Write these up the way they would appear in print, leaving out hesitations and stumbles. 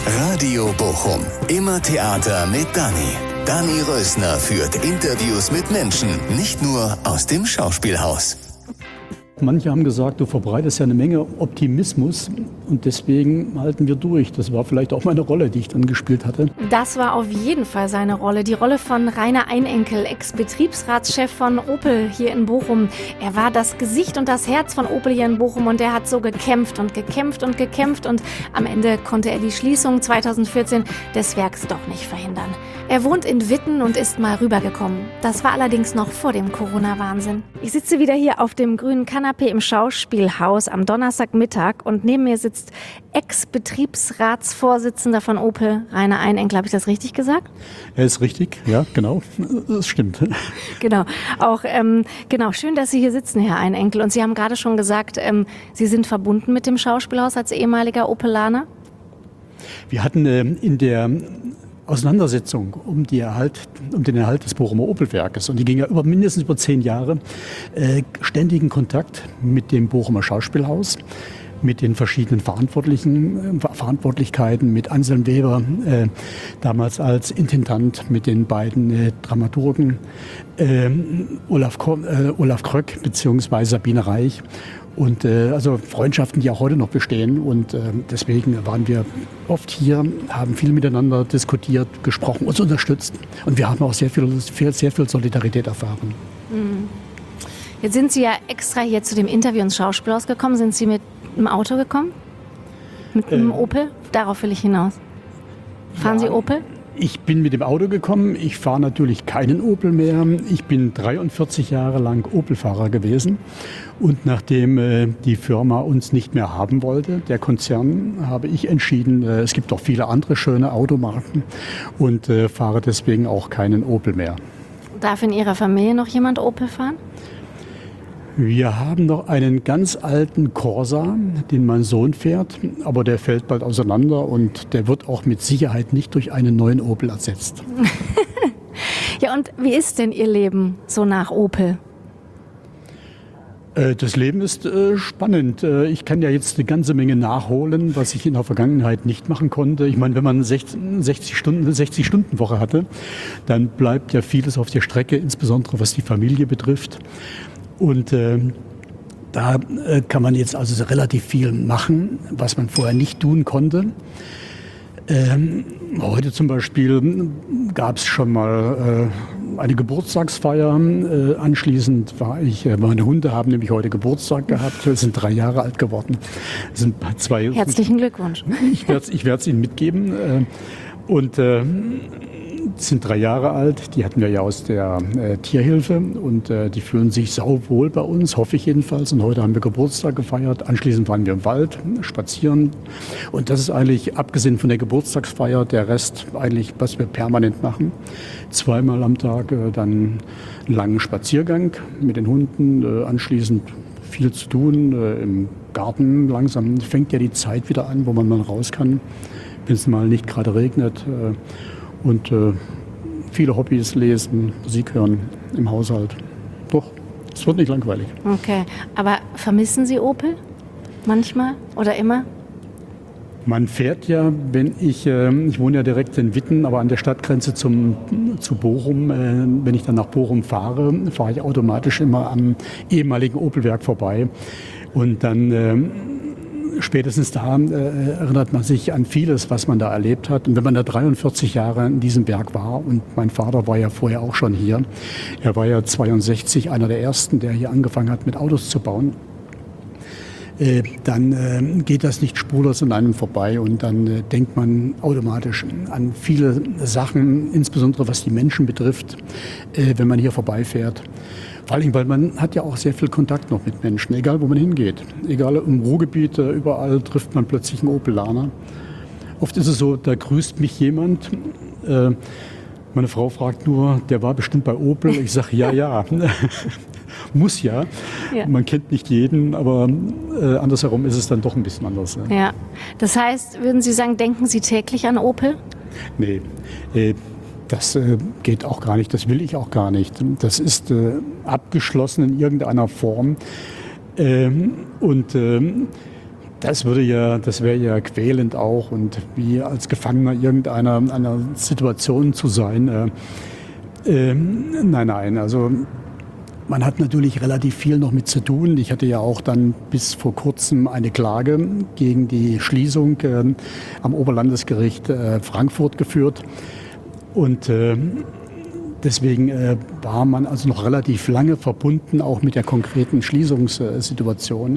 Radio Bochum. Immer Theater mit Dani. Dani Rösner führt Interviews mit Menschen, nicht nur aus dem Schauspielhaus. Manche haben gesagt, du verbreitest ja eine Menge Optimismus und deswegen halten wir durch. Das war vielleicht auch meine Rolle, die ich dann gespielt hatte. Das war auf jeden Fall seine Rolle, die Rolle von Rainer Einenkel, Ex-Betriebsratschef von Opel hier in Bochum. Er war das Gesicht und das Herz von Opel hier in Bochum und er hat so gekämpft und gekämpft und gekämpft und am Ende konnte er die Schließung 2014 des Werks doch nicht verhindern. Er wohnt in Witten und ist mal rübergekommen. Das war allerdings noch vor dem Corona-Wahnsinn. Ich sitze wieder hier auf dem grünen Kanapee im Schauspielhaus am Donnerstagmittag und neben mir sitzt Ex-Betriebsratsvorsitzender von Opel, Rainer Einenkel. Habe ich das richtig gesagt? Er ist richtig, ja, genau. Das stimmt. Genau. Auch schön, dass Sie hier sitzen, Herr Einenkel. Und Sie haben gerade schon gesagt, Sie sind verbunden mit dem Schauspielhaus als ehemaliger Opelaner? Wir hatten in der Auseinandersetzung um den Erhalt des Bochumer Opelwerkes, und die ging ja mindestens über 10 Jahre, ständigen Kontakt mit dem Bochumer Schauspielhaus, mit den verschiedenen Verantwortlichkeiten, mit Anselm Weber, damals als Intendant, mit den beiden Dramaturgen, Olaf Kröck bzw. Sabine Reich. Und also Freundschaften, die auch heute noch bestehen. Und deswegen waren wir oft hier, haben viel miteinander diskutiert, gesprochen, uns unterstützt. Und wir haben auch sehr viel Solidarität erfahren. Jetzt sind Sie ja extra hier zu dem Interview ins Schauspielhaus gekommen. Sind Sie mit einem Auto gekommen? Mit einem Opel? Darauf will ich hinaus. Fahren Sie Opel? Ich bin mit dem Auto gekommen. Ich fahre natürlich keinen Opel mehr. Ich bin 43 Jahre lang Opel-Fahrer gewesen. Und nachdem die Firma uns nicht mehr haben wollte, der Konzern, habe ich entschieden, es gibt auch viele andere schöne Automarken und fahre deswegen auch keinen Opel mehr. Darf in Ihrer Familie noch jemand Opel fahren? Wir haben noch einen ganz alten Corsa, den mein Sohn fährt, aber der fällt bald auseinander und der wird auch mit Sicherheit nicht durch einen neuen Opel ersetzt. Ja, und wie ist denn Ihr Leben so nach Opel? Das Leben ist spannend. Ich kann ja jetzt eine ganze Menge nachholen, was ich in der Vergangenheit nicht machen konnte. Ich meine, wenn man eine 60-Stunden-Woche hatte, dann bleibt ja vieles auf der Strecke, insbesondere was die Familie betrifft. Und da kann man jetzt also relativ viel machen, was man vorher nicht tun konnte. Heute zum Beispiel gab es schon mal eine Geburtstagsfeier. Anschließend meine Hunde haben nämlich heute Geburtstag gehabt, sind 3 Jahre alt geworden. Sind 2. Herzlichen Glückwunsch. Ich werde es Ihnen mitgeben. Und sind 3 Jahre alt, die hatten wir ja aus der Tierhilfe und die fühlen sich sauwohl bei uns, hoffe ich jedenfalls. Und heute haben wir Geburtstag gefeiert, anschließend waren wir im Wald spazieren und das ist eigentlich, abgesehen von der Geburtstagsfeier, der Rest eigentlich, was wir permanent machen. 2-mal am Tag dann einen langen Spaziergang mit den Hunden, anschließend viel zu tun, im Garten langsam fängt ja die Zeit wieder an, wo man mal raus kann, wenn es mal nicht gerade regnet. Und viele Hobbys, lesen, Musik hören im Haushalt. Doch, es wird nicht langweilig. Okay, aber vermissen Sie Opel manchmal oder immer? Man fährt ja, wenn ich wohne ja direkt in Witten, aber an der Stadtgrenze zu Bochum. Wenn ich dann nach Bochum fahre ich automatisch immer am ehemaligen Opelwerk vorbei. Und dann spätestens da erinnert man sich an vieles, was man da erlebt hat. Und wenn man da 43 Jahre in diesem Werk war, und mein Vater war ja vorher auch schon hier, er war ja 62 einer der Ersten, der hier angefangen hat, mit Autos zu bauen, dann geht das nicht spurlos an einem vorbei und dann denkt man automatisch an viele Sachen, insbesondere was die Menschen betrifft, wenn man hier vorbeifährt. Vor allem, weil man hat ja auch sehr viel Kontakt noch mit Menschen, egal wo man hingeht. Egal im Ruhrgebiet, überall trifft man plötzlich einen Opelaner. Oft ist es so, da grüßt mich jemand. Meine Frau fragt nur, der war bestimmt bei Opel. Ich sage, ja. Muss ja. Man kennt nicht jeden, aber andersherum ist es dann doch ein bisschen anders. Ja. Das heißt, würden Sie sagen, denken Sie täglich an Opel? Nee, das geht auch gar nicht, das will ich auch gar nicht. Das ist abgeschlossen in irgendeiner Form. Und Das wäre ja quälend auch und wie als Gefangener einer Situation zu sein. Nein, also man hat natürlich relativ viel noch mit zu tun. Ich hatte ja auch dann bis vor kurzem eine Klage gegen die Schließung am Oberlandesgericht Frankfurt geführt und deswegen war man also noch relativ lange verbunden auch mit der konkreten Schließungssituation.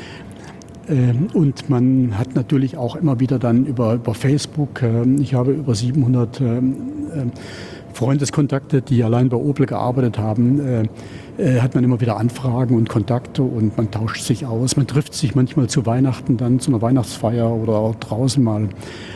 Und man hat natürlich auch immer wieder dann über Facebook, ich habe über 700 Freundeskontakte, die allein bei Opel gearbeitet haben, hat man immer wieder Anfragen und Kontakte und man tauscht sich aus. Man trifft sich manchmal zu Weihnachten dann, zu einer Weihnachtsfeier oder auch draußen mal.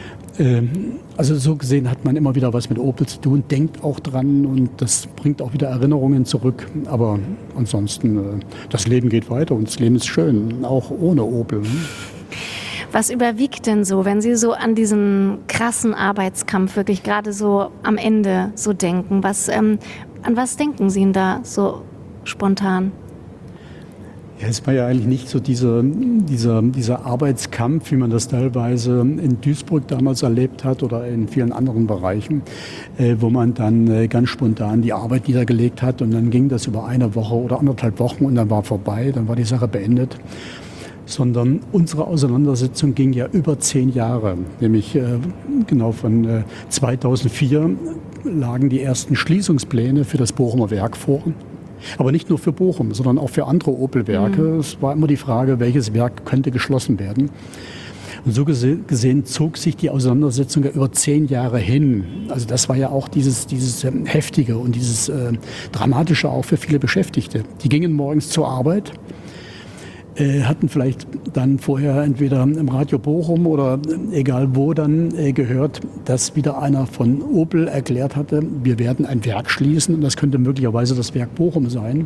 Also so gesehen hat man immer wieder was mit Opel zu tun, denkt auch dran und das bringt auch wieder Erinnerungen zurück. Aber ansonsten, das Leben geht weiter und das Leben ist schön, auch ohne Opel. Was überwiegt denn so, wenn Sie so an diesen krassen Arbeitskampf wirklich gerade so am Ende so denken? An was denken Sie denn da so spontan? Ja, es war ja eigentlich nicht so dieser Arbeitskampf, wie man das teilweise in Duisburg damals erlebt hat oder in vielen anderen Bereichen, wo man dann ganz spontan die Arbeit niedergelegt hat und dann ging das über eine Woche oder 1,5 Wochen und dann war vorbei, dann war die Sache beendet. Sondern unsere Auseinandersetzung ging ja über 10 Jahre, nämlich genau von 2004 lagen die ersten Schließungspläne für das Bochumer Werk vor. Aber nicht nur für Bochum, sondern auch für andere Opel-Werke. Es war immer die Frage, welches Werk könnte geschlossen werden. Und so gesehen zog sich die Auseinandersetzung ja über 10 Jahre hin. Also das war ja auch dieses Heftige und dieses Dramatische auch für viele Beschäftigte. Die gingen morgens zur Arbeit, hatten vielleicht dann vorher entweder im Radio Bochum oder egal wo dann gehört, dass wieder einer von Opel erklärt hatte, wir werden ein Werk schließen und das könnte möglicherweise das Werk Bochum sein.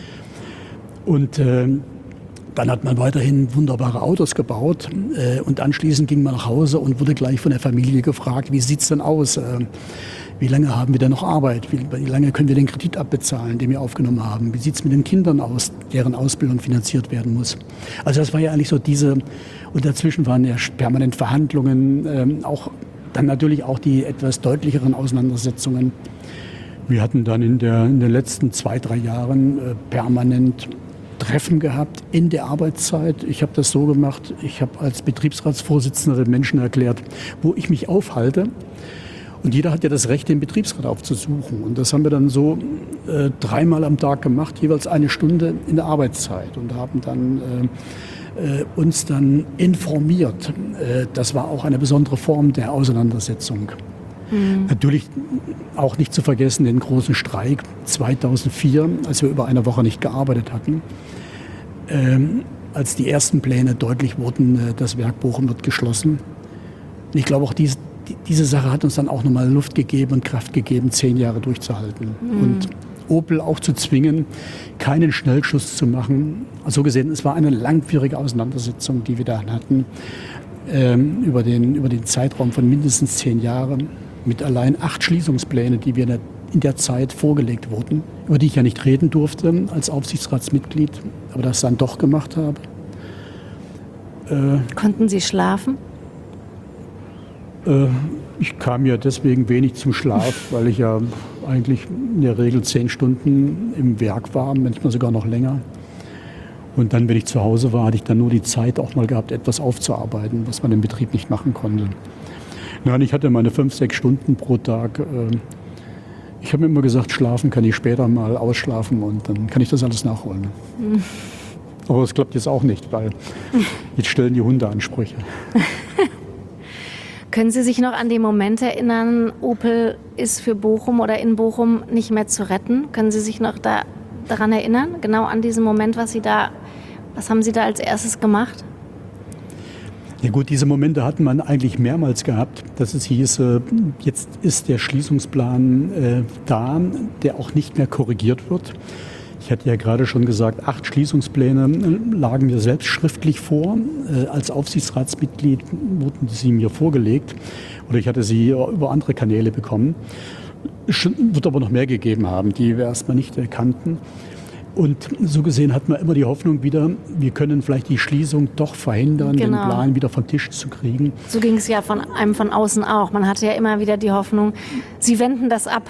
Und dann hat man weiterhin wunderbare Autos gebaut und anschließend ging man nach Hause und wurde gleich von der Familie gefragt, wie sieht's denn aus? Wie lange haben wir denn noch Arbeit? Wie lange können wir den Kredit abbezahlen, den wir aufgenommen haben? Wie sieht es mit den Kindern aus, deren Ausbildung finanziert werden muss? Also das war ja eigentlich so und dazwischen waren ja permanent Verhandlungen, auch dann natürlich auch die etwas deutlicheren Auseinandersetzungen. Wir hatten dann in den letzten 2-3 Jahren permanent Treffen gehabt in der Arbeitszeit. Ich habe das so gemacht, ich habe als Betriebsratsvorsitzender den Menschen erklärt, wo ich mich aufhalte. Und jeder hat ja das Recht, den Betriebsrat aufzusuchen. Und das haben wir dann so 3-mal am Tag gemacht, jeweils 1 Stunde in der Arbeitszeit. Und haben dann uns dann informiert. Das war auch eine besondere Form der Auseinandersetzung. Natürlich auch nicht zu vergessen den großen Streik 2004, als wir über eine Woche nicht gearbeitet hatten. Als die ersten Pläne deutlich wurden, das Werk Bochum wird geschlossen. Und ich glaube auch diese Sache hat uns dann auch nochmal Luft gegeben und Kraft gegeben, 10 Jahre durchzuhalten. Und Opel auch zu zwingen, keinen Schnellschuss zu machen. Also gesehen, es war eine langwierige Auseinandersetzung, die wir da hatten, über den Zeitraum von mindestens 10 Jahren, mit allein 8 Schließungspläne, die wir in der Zeit vorgelegt wurden, über die ich ja nicht reden durfte als Aufsichtsratsmitglied, aber das dann doch gemacht habe. Konnten Sie schlafen? Ich kam ja deswegen wenig zum Schlaf, weil ich ja eigentlich in der Regel 10 Stunden im Werk war, manchmal sogar noch länger. Und dann, wenn ich zu Hause war, hatte ich dann nur die Zeit auch mal gehabt, etwas aufzuarbeiten, was man im Betrieb nicht machen konnte. Nein, ich hatte meine 5-6 Stunden pro Tag. Ich habe mir immer gesagt, schlafen kann ich später mal ausschlafen und dann kann ich das alles nachholen. Aber das klappt jetzt auch nicht, weil jetzt stellen die Hunde Ansprüche. Können Sie sich noch an den Moment erinnern, Opel ist für Bochum oder in Bochum nicht mehr zu retten? Können Sie sich noch daran erinnern? Genau an diesen Moment, was haben Sie da als erstes gemacht? Ja gut, diese Momente hatten man eigentlich mehrmals gehabt, dass es hieß, jetzt ist der Schließungsplan da, der auch nicht mehr korrigiert wird. Ich hatte ja gerade schon gesagt, 8 Schließungspläne lagen mir selbst schriftlich vor. Als Aufsichtsratsmitglied wurden sie mir vorgelegt oder ich hatte sie über andere Kanäle bekommen. Es wird aber noch mehr gegeben haben, die wir erstmal nicht kannten. Und so gesehen hat man immer die Hoffnung wieder, wir können vielleicht die Schließung doch verhindern, den Plan wieder vom Tisch zu kriegen. So ging es ja von einem von außen auch. Man hatte ja immer wieder die Hoffnung, Sie wenden das ab.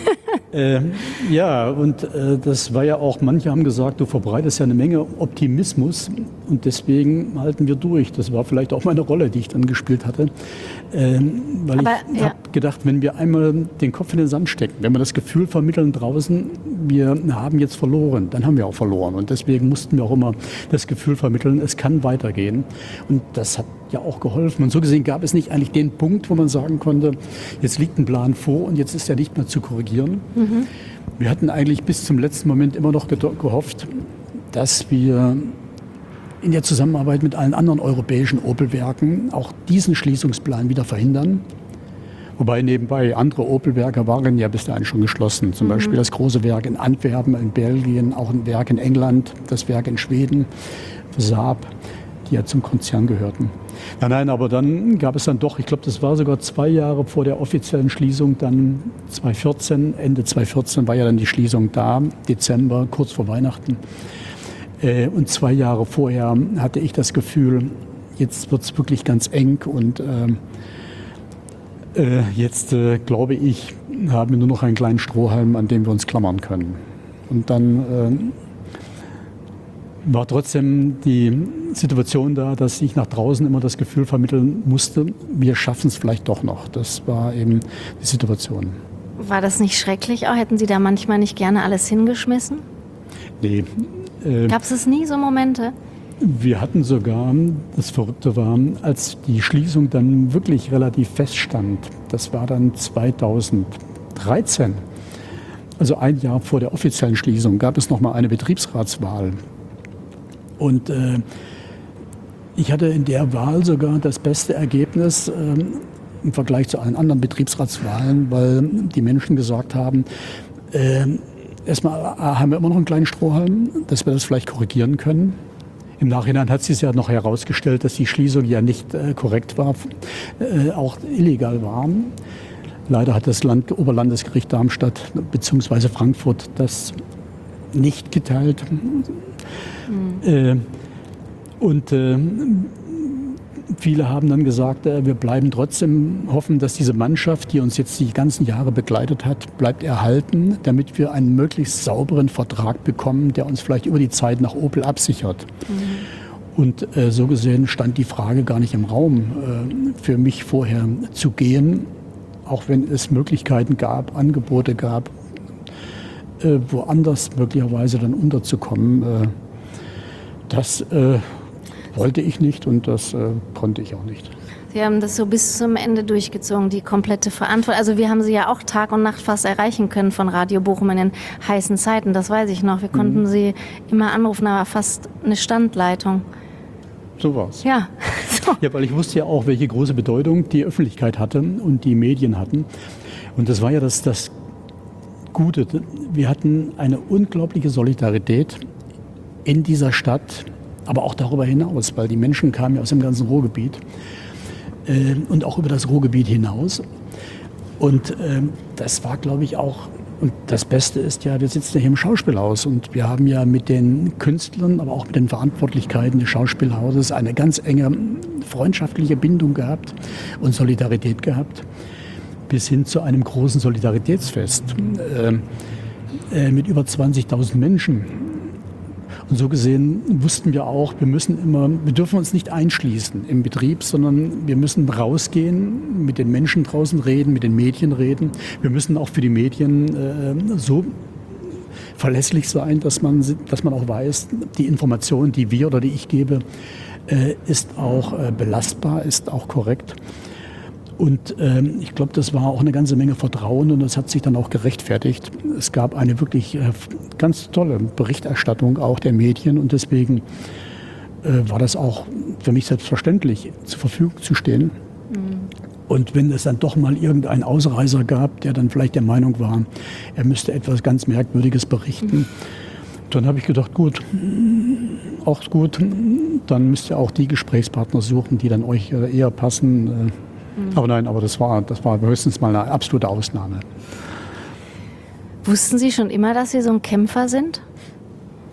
Ja, und das war ja auch, manche haben gesagt, du verbreitest ja eine Menge Optimismus und deswegen halten wir durch. Das war vielleicht auch meine Rolle, die ich dann gespielt hatte. Weil ich habe gedacht, wenn wir einmal den Kopf in den Sand stecken, wenn wir das Gefühl vermitteln draußen, wir haben jetzt verloren, dann haben wir auch verloren. Und deswegen mussten wir auch immer das Gefühl vermitteln, es kann weitergehen. Und das hat ja auch geholfen. Und so gesehen gab es nicht eigentlich den Punkt, wo man sagen konnte, jetzt liegt ein Plan vor und jetzt ist er nicht mehr zu korrigieren. Mhm. Wir hatten eigentlich bis zum letzten Moment immer noch gehofft, dass wir in der Zusammenarbeit mit allen anderen europäischen Opel-Werken auch diesen Schließungsplan wieder verhindern. Wobei nebenbei andere Opel-Werke waren ja bis dahin schon geschlossen. Zum Beispiel das große Werk in Antwerpen in Belgien, auch ein Werk in England, das Werk in Schweden, Saab, die ja zum Konzern gehörten. Nein, aber dann gab es dann doch, ich glaube, das war sogar 2 Jahre vor der offiziellen Schließung, dann 2014, Ende 2014 war ja dann die Schließung da, Dezember, kurz vor Weihnachten. Und 2 Jahre vorher hatte ich das Gefühl, jetzt wird es wirklich ganz eng und jetzt, glaube ich, haben wir nur noch einen kleinen Strohhalm, an dem wir uns klammern können. Und dann war trotzdem die Situation da, dass ich nach draußen immer das Gefühl vermitteln musste, wir schaffen es vielleicht doch noch. Das war eben die Situation. War das nicht schrecklich auch? Hätten Sie da manchmal nicht gerne alles hingeschmissen? Nee. Gab es nie so Momente? Wir hatten sogar, das Verrückte war, als die Schließung dann wirklich relativ feststand, das war dann 2013, also ein Jahr vor der offiziellen Schließung, gab es nochmal eine Betriebsratswahl. Und ich hatte in der Wahl sogar das beste Ergebnis im Vergleich zu allen anderen Betriebsratswahlen, weil die Menschen gesagt haben, erstmal haben wir immer noch einen kleinen Strohhalm, dass wir das vielleicht korrigieren können. Im Nachhinein hat sich ja noch herausgestellt, dass die Schließung ja nicht korrekt war, auch illegal war. Leider hat das Oberlandesgericht Darmstadt bzw. Frankfurt das nicht geteilt. Viele haben dann gesagt, wir bleiben trotzdem hoffen, dass diese Mannschaft, die uns jetzt die ganzen Jahre begleitet hat, bleibt erhalten, damit wir einen möglichst sauberen Vertrag bekommen, der uns vielleicht über die Zeit nach Opel absichert. Und so gesehen stand die Frage gar nicht im Raum, für mich vorher zu gehen, auch wenn es Möglichkeiten gab, Angebote gab, woanders möglicherweise dann unterzukommen. Das wollte ich nicht und das konnte ich auch nicht. Sie haben das so bis zum Ende durchgezogen, die komplette Verantwortung. Also wir haben Sie ja auch Tag und Nacht fast erreichen können von Radio Bochum in den heißen Zeiten, das weiß ich noch. Wir konnten Sie immer anrufen, aber fast eine Standleitung. So war's. Ja. So. Ja, weil ich wusste ja auch, welche große Bedeutung die Öffentlichkeit hatte und die Medien hatten. Und das war ja das Gute. Wir hatten eine unglaubliche Solidarität in dieser Stadt, aber auch darüber hinaus, weil die Menschen kamen ja aus dem ganzen Ruhrgebiet und auch über das Ruhrgebiet hinaus. Und das war, glaube ich, auch, und das Beste ist ja, wir sitzen ja hier im Schauspielhaus und wir haben ja mit den Künstlern, aber auch mit den Verantwortlichkeiten des Schauspielhauses eine ganz enge freundschaftliche Bindung gehabt und Solidarität gehabt, bis hin zu einem großen Solidaritätsfest mit über 20.000 Menschen. Und so gesehen wussten wir auch, wir dürfen uns nicht einschließen im Betrieb, sondern wir müssen rausgehen, mit den Menschen draußen reden, mit den Medien reden. Wir müssen auch für die Medien so verlässlich sein, dass man auch weiß, die Information, die wir oder die ich gebe, ist auch belastbar, ist auch korrekt. Und ich glaube, das war auch eine ganze Menge Vertrauen und das hat sich dann auch gerechtfertigt. Es gab eine wirklich ganz tolle Berichterstattung auch der Medien und deswegen war das auch für mich selbstverständlich, zur Verfügung zu stehen. Und wenn es dann doch mal irgendeinen Ausreißer gab, der dann vielleicht der Meinung war, er müsste etwas ganz Merkwürdiges berichten, dann habe ich gedacht, gut, dann müsst ihr auch die Gesprächspartner suchen, die dann euch eher passen. Aber nein, das war höchstens mal eine absolute Ausnahme. Wussten Sie schon immer, dass Sie so ein Kämpfer sind?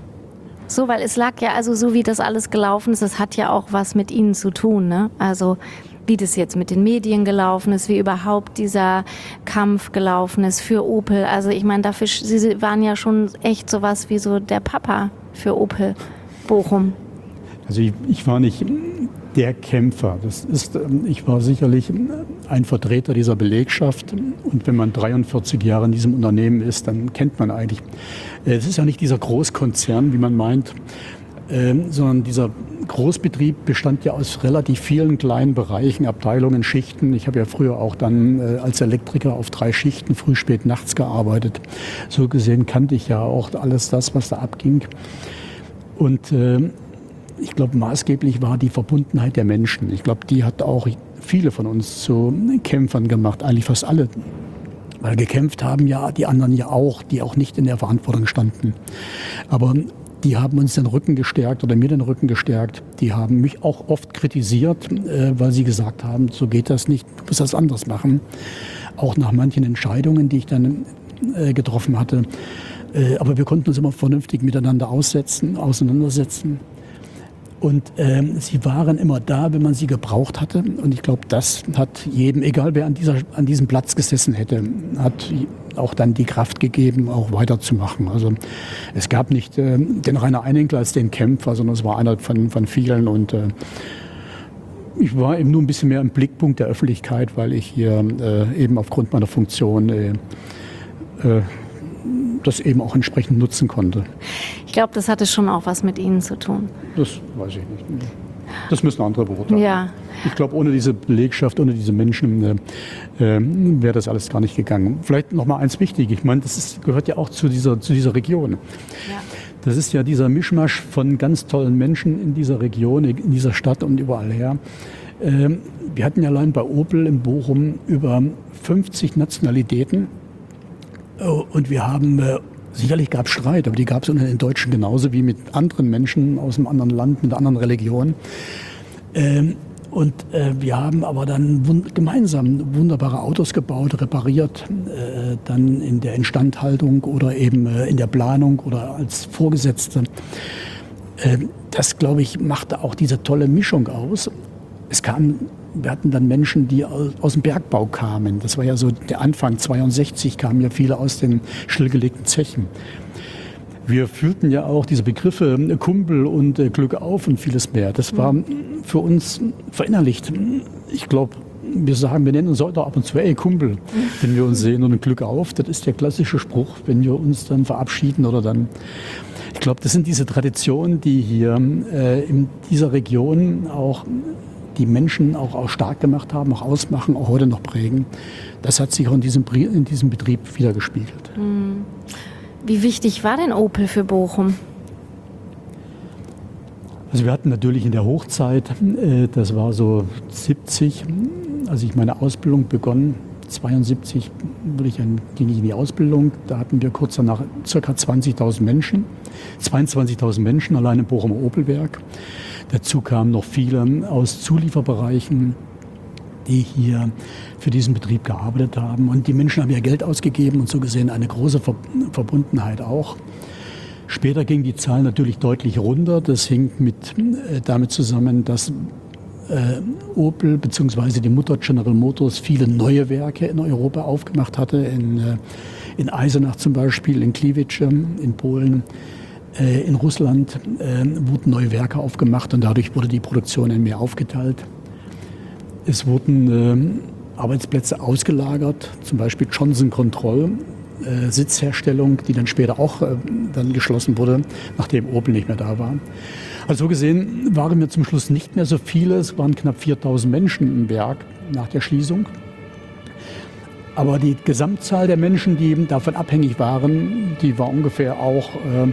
So, weil es lag ja, also so wie das alles gelaufen ist, das hat ja auch was mit Ihnen zu tun, ne? Also wie das jetzt mit den Medien gelaufen ist, wie überhaupt dieser Kampf gelaufen ist für Opel. Also ich meine, dafür, Sie waren ja schon echt sowas wie so der Papa für Opel Bochum. Also ich war nicht der Kämpfer. Ich war sicherlich ein Vertreter dieser Belegschaft. Und wenn man 43 Jahre in diesem Unternehmen ist, dann kennt man eigentlich. Es ist ja nicht dieser Großkonzern, wie man meint, sondern dieser Großbetrieb bestand ja aus relativ vielen kleinen Bereichen, Abteilungen, Schichten. Ich habe ja früher auch dann als Elektriker auf 3 Schichten, früh, spät, nachts gearbeitet. So gesehen kannte ich ja auch alles das, was da abging. Und ich glaube, maßgeblich war die Verbundenheit der Menschen. Ich glaube, die hat auch viele von uns zu Kämpfern gemacht, eigentlich fast alle. Weil gekämpft haben ja die anderen ja auch, die auch nicht in der Verantwortung standen. Aber die haben uns den Rücken gestärkt oder mir den Rücken gestärkt. Die haben mich auch oft kritisiert, weil sie gesagt haben, so geht das nicht, du musst das anders machen. Auch nach manchen Entscheidungen, die ich dann getroffen hatte. Aber wir konnten uns immer vernünftig miteinander auseinandersetzen. Und sie waren immer da, wenn man sie gebraucht hatte. Und ich glaube, das hat jedem, egal wer an diesem Platz gesessen hätte, hat auch dann die Kraft gegeben, auch weiterzumachen. Also es gab nicht den Rainer Einenkel als den Kämpfer, sondern es war einer von vielen. Und ich war eben nur ein bisschen mehr im Blickpunkt der Öffentlichkeit, weil ich hier eben aufgrund meiner Funktion das eben auch entsprechend nutzen konnte. Ich glaube, das hatte schon auch was mit Ihnen zu tun. Das weiß ich nicht. Das müssen andere beurteilen. Ja. Ich glaube, ohne diese Belegschaft, ohne diese Menschen wäre das alles gar nicht gegangen. Vielleicht noch mal eins wichtig. Ich meine, gehört ja auch zu dieser Region. Ja. Das ist ja dieser Mischmasch von ganz tollen Menschen in dieser Region, in dieser Stadt und überall her. Wir hatten ja allein bei Opel in Bochum über 50 Nationalitäten. Und wir haben, sicherlich gab es Streit, aber die gab es unter den Deutschen genauso wie mit anderen Menschen aus einem anderen Land, mit einer anderen Religion. Wir haben aber dann gemeinsam wunderbare Autos gebaut, repariert, dann in der Instandhaltung oder eben in der Planung oder als Vorgesetzte. Das, glaube ich, machte auch diese tolle Mischung aus. Wir hatten dann Menschen, die aus dem Bergbau kamen. Das war ja so der Anfang, 62 kamen ja viele aus den stillgelegten Zechen. Wir fühlten ja auch diese Begriffe Kumpel und Glück auf und vieles mehr. Das war für uns verinnerlicht. Ich glaube, wir nennen uns heute ab und zu, ey Kumpel, wenn wir uns sehen und Glück auf. Das ist der klassische Spruch, wenn wir uns dann verabschieden oder dann. Ich glaube, das sind diese Traditionen, die hier in dieser Region auch die Menschen auch stark gemacht haben, auch ausmachen, auch heute noch prägen. Das hat sich auch in diesem Betrieb wiedergespiegelt. Wie wichtig war denn Opel für Bochum? Also wir hatten natürlich in der Hochzeit, das war so 70, als ich meine Ausbildung begonnen, 72 ging ich in die Ausbildung. Da hatten wir kurz danach ca. 22.000 Menschen allein im Bochumer Opelwerk. Dazu kamen noch viele aus Zulieferbereichen, die hier für diesen Betrieb gearbeitet haben. Und die Menschen haben ja Geld ausgegeben und so gesehen eine große Verbundenheit auch. Später ging die Zahl natürlich deutlich runter. Das hing damit zusammen, dass Opel bzw. die Mutter General Motors viele neue Werke in Europa aufgemacht hatte. In Eisenach zum Beispiel, in Gliwice, in Polen. In Russland wurden neue Werke aufgemacht und dadurch wurde die Produktion in mehr aufgeteilt. Es wurden Arbeitsplätze ausgelagert, zum Beispiel Johnson Control, Sitzherstellung, die dann später auch dann geschlossen wurde, nachdem Opel nicht mehr da war. Also so gesehen waren wir zum Schluss nicht mehr so viele. Es waren knapp 4.000 Menschen im Werk nach der Schließung. Aber die Gesamtzahl der Menschen, die eben davon abhängig waren, die war ungefähr auch,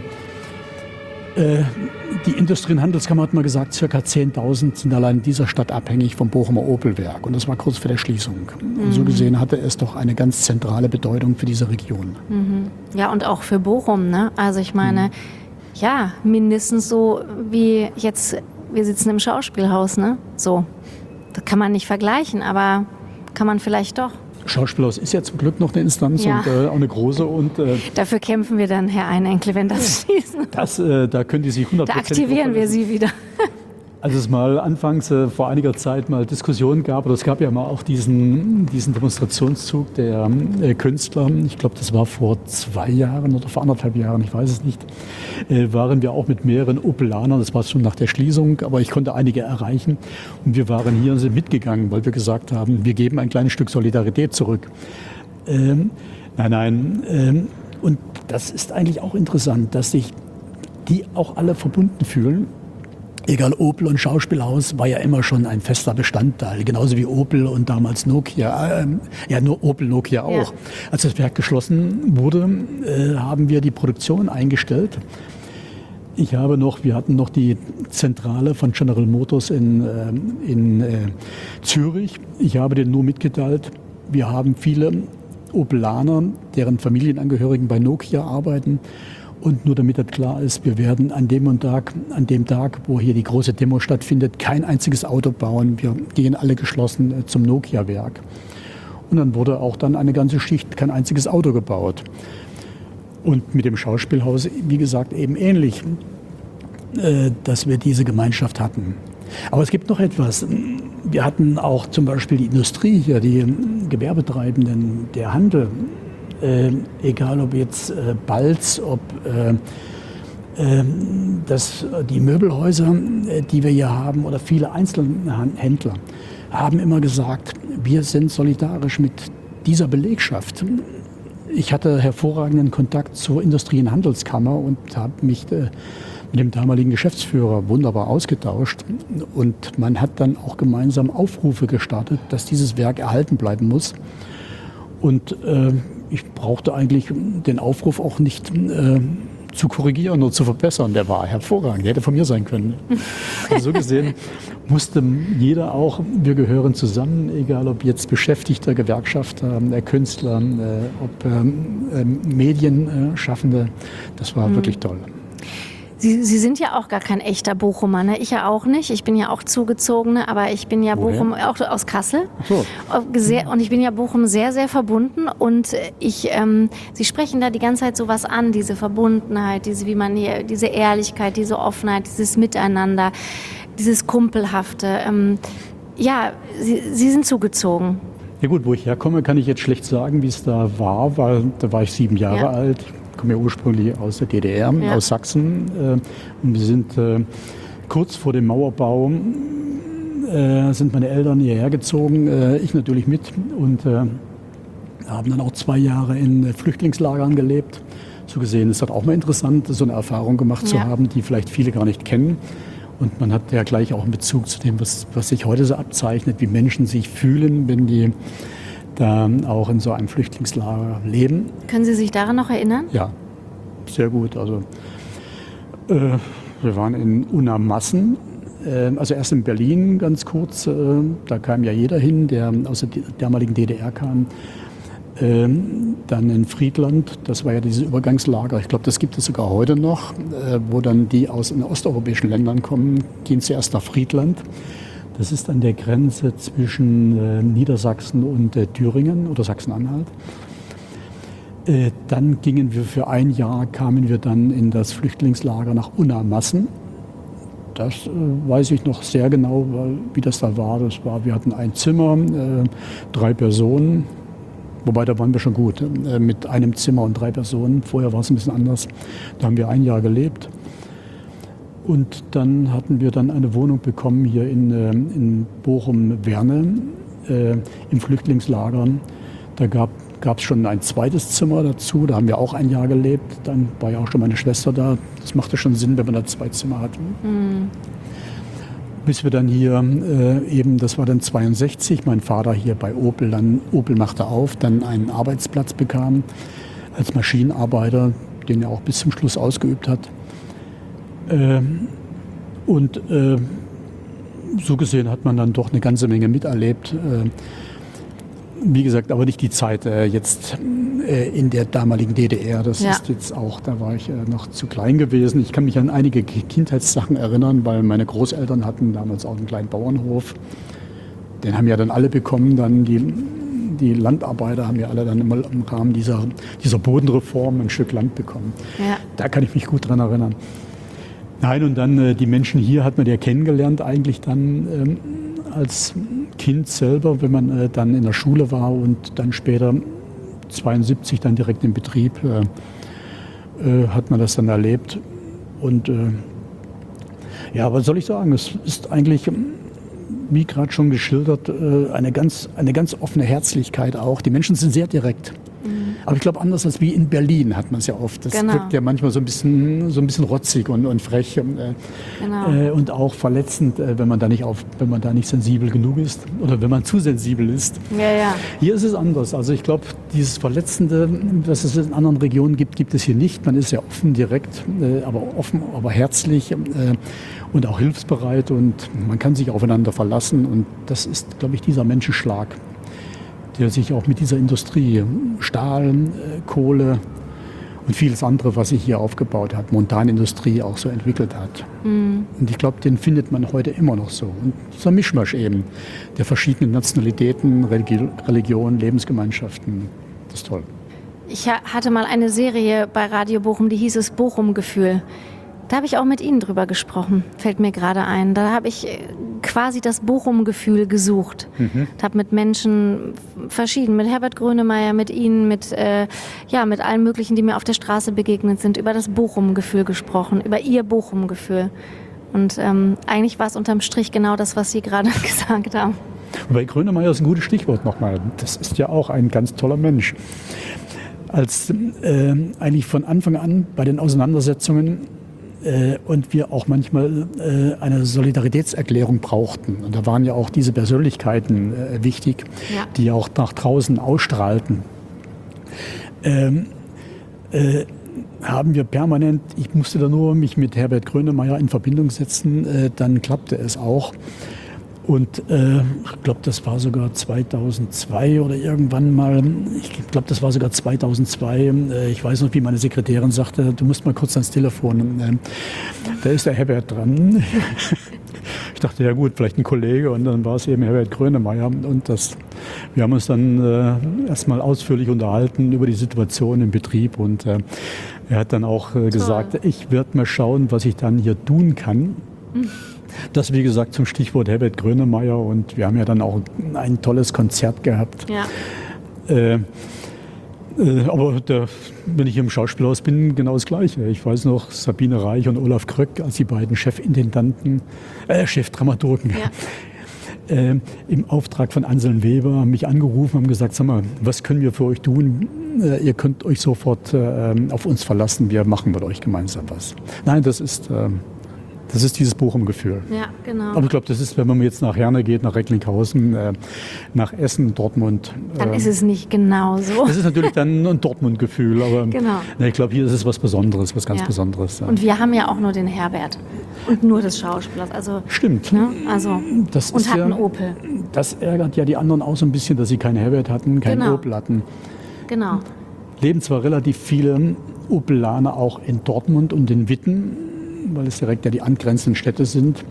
die Industrie- und Handelskammer hat mal gesagt, ca. 10.000 sind allein in dieser Stadt abhängig vom Bochumer Opelwerk. Und das war kurz vor der Schließung. Und so gesehen hatte es doch eine ganz zentrale Bedeutung für diese Region. Ja, und auch für Bochum, ne? Also ich meine, ja, mindestens so wie jetzt, wir sitzen im Schauspielhaus, ne? So, das kann man nicht vergleichen, aber kann man vielleicht doch. Schauspielhaus ist ja zum Glück noch eine Instanz und auch eine große. Und, dafür kämpfen wir dann, Herr Einenkel, wenn das schießen. Da können die sich 100%. Da aktivieren wir Sie wieder. Als es mal anfangs vor einiger Zeit mal Diskussionen gab, oder es gab ja mal auch diesen Demonstrationszug der Künstler, ich glaube, das war vor 2 Jahren oder vor 1,5 Jahren, ich weiß es nicht, waren wir auch mit mehreren Opelanern, das war schon nach der Schließung, aber ich konnte einige erreichen und wir waren hier und sind mitgegangen, weil wir gesagt haben, wir geben ein kleines Stück Solidarität zurück. Und das ist eigentlich auch interessant, dass sich die auch alle verbunden fühlen. Egal, Opel und Schauspielhaus war ja immer schon ein fester Bestandteil, genauso wie Opel und damals Nokia, nur Opel, Nokia auch. Ja. Als das Werk geschlossen wurde, haben wir die Produktion eingestellt. Wir hatten noch die Zentrale von General Motors in Zürich. Ich habe denen nur mitgeteilt, wir haben viele Opelaner, deren Familienangehörigen bei Nokia arbeiten. Und nur damit das klar ist, wir werden an dem Tag, wo hier die große Demo stattfindet, kein einziges Auto bauen. Wir gehen alle geschlossen zum Nokia-Werk. Und dann wurde auch dann eine ganze Schicht kein einziges Auto gebaut. Und mit dem Schauspielhaus, wie gesagt, eben ähnlich, dass wir diese Gemeinschaft hatten. Aber es gibt noch etwas. Wir hatten auch zum Beispiel die Industrie hier, die Gewerbetreibenden, der Handel. Egal ob jetzt Balz, ob die Möbelhäuser, die wir hier haben, oder viele Einzelhändler, haben immer gesagt, wir sind solidarisch mit dieser Belegschaft. Ich hatte hervorragenden Kontakt zur Industrie- und Handelskammer und habe mich mit dem damaligen Geschäftsführer wunderbar ausgetauscht. Und man hat dann auch gemeinsam Aufrufe gestartet, dass dieses Werk erhalten bleiben muss. Und ich brauchte eigentlich den Aufruf auch nicht zu korrigieren oder zu verbessern. Der war hervorragend, der hätte von mir sein können. Also so gesehen musste jeder auch, wir gehören zusammen, egal ob jetzt Beschäftigter, Gewerkschafter, Künstler, ob Medienschaffende, das war wirklich toll. Sie sind ja auch gar kein echter Bochumer, ne? Ich ja auch nicht. Ich bin ja auch Zugezogene, aber ich bin ja Bochum, auch aus Kassel. Ach so. Und ich bin ja Bochum sehr, sehr verbunden. Und Sie sprechen da die ganze Zeit sowas an, diese Verbundenheit, diese Ehrlichkeit, diese Offenheit, dieses Miteinander, dieses Kumpelhafte. Sie sind zugezogen. Ja gut, wo ich herkomme, kann ich jetzt schlecht sagen, wie es da war, weil da war ich 7 Jahre alt. Ich komme ja ursprünglich aus der DDR, aus Sachsen. Und wir sind kurz vor dem Mauerbau, sind meine Eltern hierher gezogen, ich natürlich mit. Und haben dann auch 2 Jahre in Flüchtlingslagern gelebt. So gesehen ist das auch mal interessant, so eine Erfahrung gemacht zu haben, die vielleicht viele gar nicht kennen. Und man hat ja gleich auch einen Bezug zu dem, was sich heute so abzeichnet, wie Menschen sich fühlen, wenn die da auch in so einem Flüchtlingslager leben. Können Sie sich daran noch erinnern? Ja, sehr gut. Also wir waren in Unamassen, also erst in Berlin ganz kurz. Da kam ja jeder hin, der aus der damaligen DDR kam. Dann in Friedland, das war ja dieses Übergangslager, ich glaube, das gibt es sogar heute noch, wo dann die aus den osteuropäischen Ländern kommen, gehen zuerst nach Friedland. Das ist an der Grenze zwischen Niedersachsen und Thüringen oder Sachsen-Anhalt. Dann kamen wir dann in das Flüchtlingslager nach Unamassen. Das weiß ich noch sehr genau, wie das da war. Wir hatten ein Zimmer, 3 Personen, wobei da waren wir schon gut, mit einem Zimmer und 3 Personen. Vorher war es ein bisschen anders. Da haben wir 1 Jahr gelebt. Und dann hatten wir dann eine Wohnung bekommen hier in Bochum-Werne im Flüchtlingslager. Da gab es schon ein 2. Zimmer dazu, da haben wir auch 1 Jahr gelebt. Dann war ja auch schon meine Schwester da. Das machte schon Sinn, wenn man da 2 Zimmer hatte. Bis wir dann hier das war dann 62, mein Vater hier bei Opel, Opel machte auf, dann einen Arbeitsplatz bekam als Maschinenarbeiter, den er auch bis zum Schluss ausgeübt hat. So gesehen hat man dann doch eine ganze Menge miterlebt. Wie gesagt, aber nicht die Zeit jetzt in der damaligen DDR. Das ist jetzt auch, da war ich noch zu klein gewesen. Ich kann mich an einige Kindheitssachen erinnern, weil meine Großeltern hatten damals auch einen kleinen Bauernhof. Den haben ja dann alle bekommen, dann die Landarbeiter haben ja alle dann immer im Rahmen dieser Bodenreform ein Stück Land bekommen. Ja. Da kann ich mich gut dran erinnern. Nein, und dann die Menschen hier hat man ja kennengelernt eigentlich dann als Kind selber, wenn man dann in der Schule war und dann später 72 dann direkt im Betrieb hat man das dann erlebt. Und ja, was soll ich sagen? Es ist eigentlich, wie gerade schon geschildert, eine ganz offene Herzlichkeit auch. Die Menschen sind sehr direkt. Aber ich glaube, anders als wie in Berlin hat man es ja oft. Das wirkt ja manchmal so ein bisschen rotzig und frech und auch verletzend, wenn man da nicht sensibel genug ist oder wenn man zu sensibel ist. Ja, ja. Hier ist es anders. Also ich glaube, dieses Verletzende, was es in anderen Regionen gibt es hier nicht. Man ist ja offen, direkt, aber herzlich und auch hilfsbereit und man kann sich aufeinander verlassen. Und das ist, glaube ich, dieser Menschenschlag, der sich auch mit dieser Industrie, Stahl, Kohle und vieles andere, was sich hier aufgebaut hat, Montanindustrie auch so entwickelt hat. Und ich glaube, den findet man heute immer noch so. Und dieser Mischmasch eben der verschiedenen Nationalitäten, Religionen, Lebensgemeinschaften, das ist toll. Ich hatte mal eine Serie bei Radio Bochum, die hieß es Bochum-Gefühl. Da habe ich auch mit Ihnen drüber gesprochen, fällt mir gerade ein. Da habe ich quasi das Bochum-Gefühl gesucht. Habe mit Menschen verschieden, mit Herbert Grönemeyer, mit Ihnen, mit allen möglichen, die mir auf der Straße begegnet sind, über das Bochum-Gefühl gesprochen, über Ihr Bochum-Gefühl. Und eigentlich war es unterm Strich genau das, was Sie gerade gesagt haben. Wobei Grönemeyer ist ein gutes Stichwort nochmal. Das ist ja auch ein ganz toller Mensch. Als eigentlich von Anfang an bei den Auseinandersetzungen und wir auch manchmal eine Solidaritätserklärung brauchten. Und da waren ja auch diese Persönlichkeiten wichtig, die auch nach draußen ausstrahlten. Haben wir permanent, ich musste da nur mich mit Herbert Grönemeyer in Verbindung setzen, dann klappte es auch. Und ich glaube, das war sogar 2002 oder irgendwann mal, ich glaube, das war sogar 2002. Ich weiß noch, wie meine Sekretärin sagte, du musst mal kurz ans Telefon. Da ist der Herbert dran. Ich dachte, ja gut, vielleicht ein Kollege. Und dann war es eben Herbert Grönemeyer. Und wir haben uns dann erstmal ausführlich unterhalten über die Situation im Betrieb. Und er hat dann auch gesagt, ich werde mal schauen, was ich dann hier tun kann. Das, wie gesagt, zum Stichwort Herbert Grönemeyer. Und wir haben ja dann auch ein tolles Konzert gehabt. Ja. Aber wenn ich im Schauspielhaus bin, genau das Gleiche. Ich weiß noch, Sabine Reich und Olaf Kröck als die beiden Chefdramaturgen, im Auftrag von Anselm Weber haben mich angerufen, haben gesagt, sag mal, was können wir für euch tun? Ihr könnt euch sofort auf uns verlassen, wir machen mit euch gemeinsam was. Nein, das ist dieses Bochum-Gefühl. Ja, genau. Aber ich glaube, das ist, wenn man jetzt nach Herne geht, nach Recklinghausen, nach Essen, Dortmund. Dann ist es nicht genau so. Das ist natürlich dann ein Dortmund-Gefühl. Aber ich glaube, hier ist es was Besonderes, was ganz Besonderes. Ja. Und wir haben ja auch nur den Herbert und nur das Schauspielhaus. Also, stimmt. Ne? Also, das und hatten Opel. Das ärgert ja die anderen auch so ein bisschen, dass sie keinen Herbert hatten, keinen Opel hatten. Genau. Leben zwar relativ viele Opelaner auch in Dortmund und in Witten, weil es direkt ja die angrenzenden Städte sind.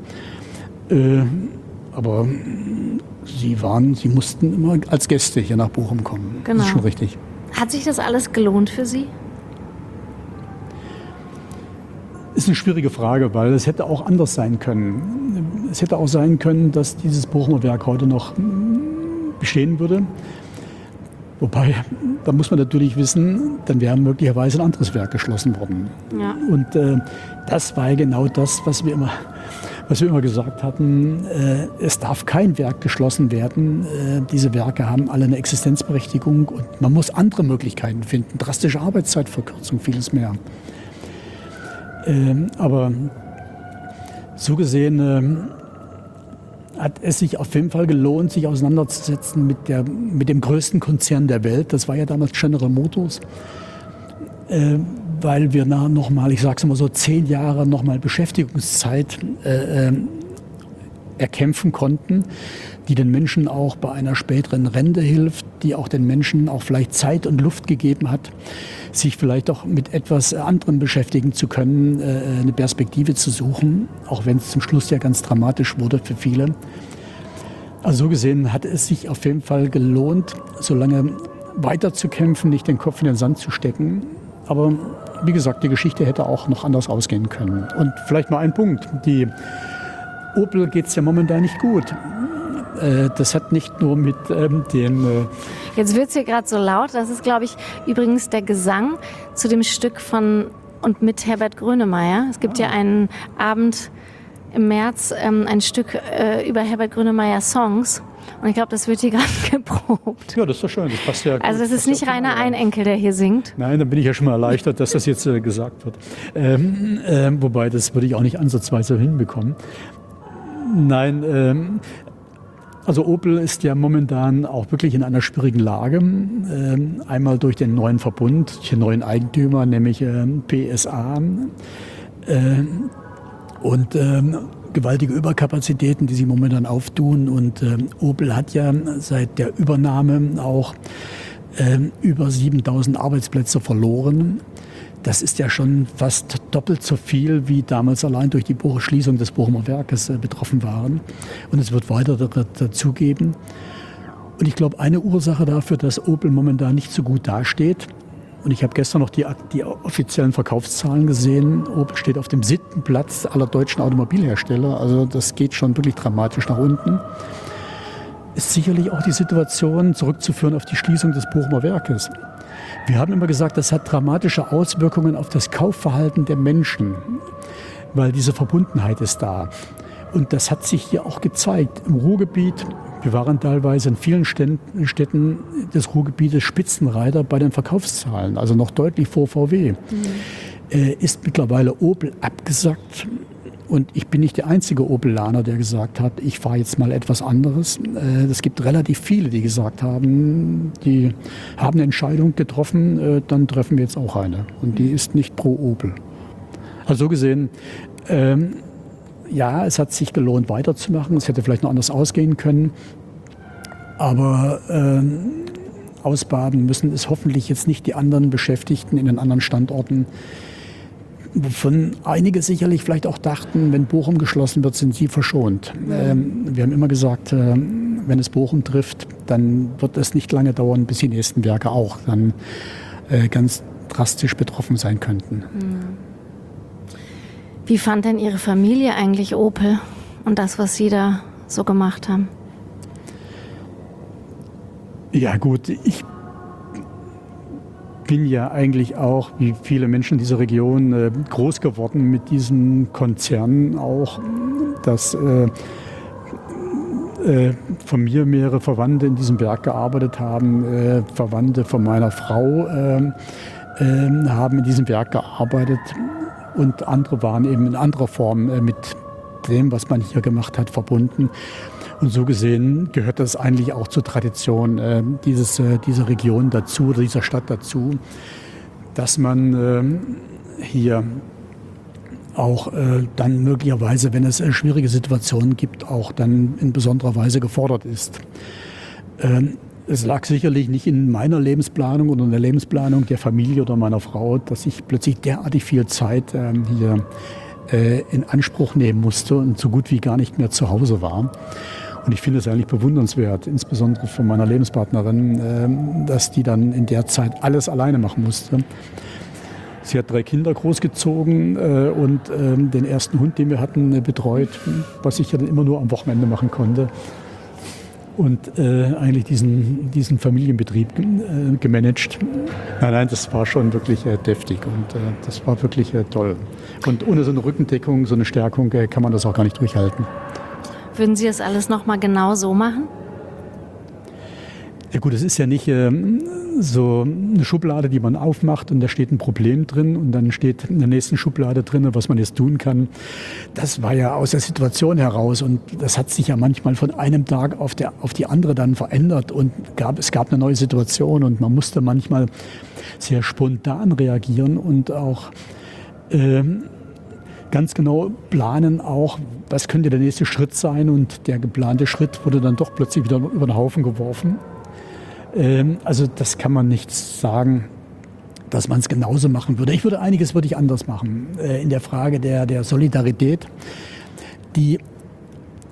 Aber sie mussten immer als Gäste hier nach Bochum kommen. Genau. Das ist schon richtig. Hat sich das alles gelohnt für Sie? Ist eine schwierige Frage, weil es hätte auch anders sein können. Es hätte auch sein können, dass dieses Bochumer Werk heute noch bestehen würde. Wobei, da muss man natürlich wissen, dann wäre möglicherweise ein anderes Werk geschlossen worden. Ja. Und das war genau das, was wir immer gesagt hatten. Es darf kein Werk geschlossen werden. Diese Werke haben alle eine Existenzberechtigung und man muss andere Möglichkeiten finden. Drastische Arbeitszeitverkürzung, vieles mehr. Aber so gesehen hat es sich auf jeden Fall gelohnt, sich auseinanderzusetzen mit dem größten Konzern der Welt. Das war ja damals General Motors, weil wir nochmal, ich sage es immer so, 10 Jahre nochmal Beschäftigungszeit erkämpfen konnten, die den Menschen auch bei einer späteren Rente hilft, die auch den Menschen auch vielleicht Zeit und Luft gegeben hat, sich vielleicht auch mit etwas anderem beschäftigen zu können, eine Perspektive zu suchen, auch wenn es zum Schluss ja ganz dramatisch wurde für viele. Also so gesehen hat es sich auf jeden Fall gelohnt, so lange weiterzukämpfen, nicht den Kopf in den Sand zu stecken. Aber wie gesagt, die Geschichte hätte auch noch anders ausgehen können. Und vielleicht mal ein Punkt. Die Opel geht es ja momentan nicht gut. Das hat nicht nur mit dem... Jetzt wird es hier gerade so laut. Das ist, glaube ich, übrigens der Gesang zu dem Stück von und mit Herbert Grönemeyer. Es gibt ja einen Abend im März, ein Stück über Herbert Grönemeyer Songs. Und ich glaube, das wird hier gerade geprobt. Ja, das ist doch schön. Das passt ja gut. Also das ist nicht Rainer Einenkel, der hier singt. Nein, dann bin ich ja schon mal erleichtert, dass das jetzt gesagt wird. Wobei, das würde ich auch nicht ansatzweise hinbekommen. Nein, also Opel ist ja momentan auch wirklich in einer schwierigen Lage. Einmal durch den neuen Verbund, den neuen Eigentümer, nämlich PSA. Und gewaltige Überkapazitäten, die sie momentan auftun. Und Opel hat ja seit der Übernahme auch über 7.000 Arbeitsplätze verloren. Das ist ja schon fast doppelt so viel, wie damals allein durch die Schließung des Bochumer Werkes betroffen waren. Und es wird weiter dazu geben. Und ich glaube, eine Ursache dafür, dass Opel momentan nicht so gut dasteht, und ich habe gestern noch die offiziellen Verkaufszahlen gesehen, Opel steht auf dem 7. Platz aller deutschen Automobilhersteller. Also das geht schon wirklich dramatisch nach unten. Ist sicherlich auch die Situation zurückzuführen auf die Schließung des Bochumer Werkes. Wir haben immer gesagt, das hat dramatische Auswirkungen auf das Kaufverhalten der Menschen, weil diese Verbundenheit ist da. Und das hat sich hier auch gezeigt. Im Ruhrgebiet, wir waren teilweise in vielen Städten des Ruhrgebietes Spitzenreiter bei den Verkaufszahlen, also noch deutlich vor VW. Ist mittlerweile Opel abgesackt. Und ich bin nicht der einzige Opelaner, der gesagt hat, ich fahre jetzt mal etwas anderes. Es gibt relativ viele, die gesagt haben, die haben eine Entscheidung getroffen, dann treffen wir jetzt auch eine. Und die ist nicht pro Opel. Also so gesehen, ja, es hat sich gelohnt, weiterzumachen. Es hätte vielleicht noch anders ausgehen können. Aber ausbaden müssen es hoffentlich jetzt nicht die anderen Beschäftigten in den anderen Standorten, wovon einige sicherlich vielleicht auch dachten, wenn Bochum geschlossen wird, sind sie verschont. Wir haben immer gesagt, wenn es Bochum trifft, dann wird es nicht lange dauern, bis die nächsten Werke auch dann ganz drastisch betroffen sein könnten. Wie fand denn Ihre Familie eigentlich Opel und das, was Sie da so gemacht haben? Ja gut, ich bin ja eigentlich auch, wie viele Menschen in dieser Region, groß geworden mit diesen Konzernen auch, dass von mir mehrere Verwandte in diesem Werk gearbeitet haben. Verwandte von meiner Frau haben in diesem Werk gearbeitet und andere waren eben in anderer Form mit dem, was man hier gemacht hat, verbunden. Und so gesehen gehört das eigentlich auch zur Tradition dieser Region dazu, oder dieser Stadt dazu, dass man hier auch dann möglicherweise, wenn es schwierige Situationen gibt, auch dann in besonderer Weise gefordert ist. Es lag sicherlich nicht in meiner Lebensplanung oder in der Lebensplanung der Familie oder meiner Frau, dass ich plötzlich derartig viel Zeit hier in Anspruch nehmen musste und so gut wie gar nicht mehr zu Hause war. Und ich finde es eigentlich bewundernswert, insbesondere von meiner Lebenspartnerin, dass die dann in der Zeit alles alleine machen musste. Sie hat 3 Kinder großgezogen und den ersten Hund, den wir hatten, betreut, was ich ja dann immer nur am Wochenende machen konnte. Und eigentlich diesen Familienbetrieb gemanagt. Nein, das war schon wirklich deftig und das war wirklich toll. Und ohne so eine Rückendeckung, so eine Stärkung kann man das auch gar nicht durchhalten. Würden Sie das alles noch mal genau so machen? Ja gut, es ist ja nicht so eine Schublade, die man aufmacht und da steht ein Problem drin und dann steht in der nächsten Schublade drin, was man jetzt tun kann. Das war ja aus der Situation heraus und das hat sich ja manchmal von einem Tag auf die andere dann verändert und es gab eine neue Situation und man musste manchmal sehr spontan reagieren und auch ganz genau planen auch, was könnte der nächste Schritt sein und der geplante Schritt wurde dann doch plötzlich wieder über den Haufen geworfen. Also das kann man nicht sagen, dass man es genauso machen würde. Einiges würde ich anders machen in der Frage der Solidarität, die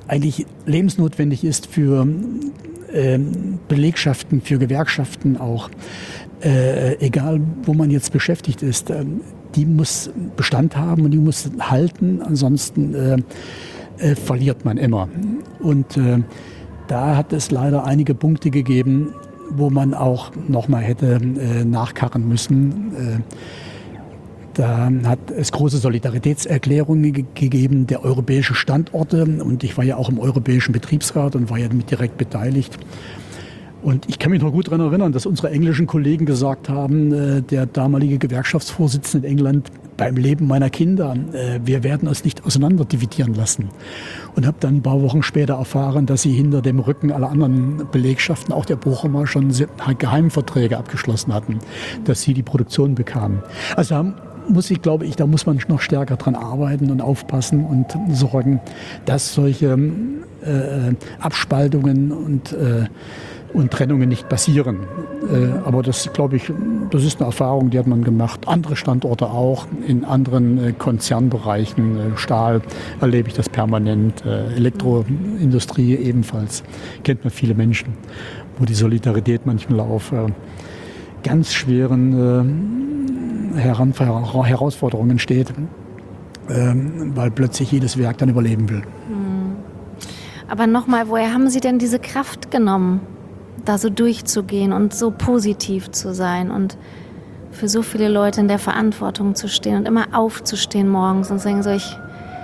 eigentlich lebensnotwendig ist für Belegschaften, für Gewerkschaften auch, egal wo man jetzt beschäftigt ist, die muss Bestand haben und die muss halten, ansonsten verliert man immer. Und da hat es leider einige Punkte gegeben, wo man auch nochmal hätte nachkarren müssen. Da hat es große Solidaritätserklärungen gegeben der europäischen Standorte. Und ich war ja auch im Europäischen Betriebsrat und war ja mit direkt beteiligt. Und ich kann mich noch gut daran erinnern, dass unsere englischen Kollegen gesagt haben, der damalige Gewerkschaftsvorsitzende in England, beim Leben meiner Kinder, wir werden uns nicht auseinanderdividieren lassen. Und habe dann ein paar Wochen später erfahren, dass sie hinter dem Rücken aller anderen Belegschaften, auch der Bochumer, schon Geheimverträge abgeschlossen hatten, dass sie die Produktion bekamen. Also da muss man noch stärker dran arbeiten und aufpassen und sorgen, dass solche Abspaltungen und Trennungen nicht passieren. Aber das, glaube ich, das ist eine Erfahrung, die hat man gemacht. Andere Standorte auch, in anderen Konzernbereichen, Stahl erlebe ich das permanent, Elektroindustrie ebenfalls, kennt man viele Menschen, wo die Solidarität manchmal auf ganz schweren Herausforderungen steht, weil plötzlich jedes Werk dann überleben will. Aber nochmal, woher haben Sie denn diese Kraft genommen, da so durchzugehen und so positiv zu sein und für so viele Leute in der Verantwortung zu stehen und immer aufzustehen morgens und sagen so, ich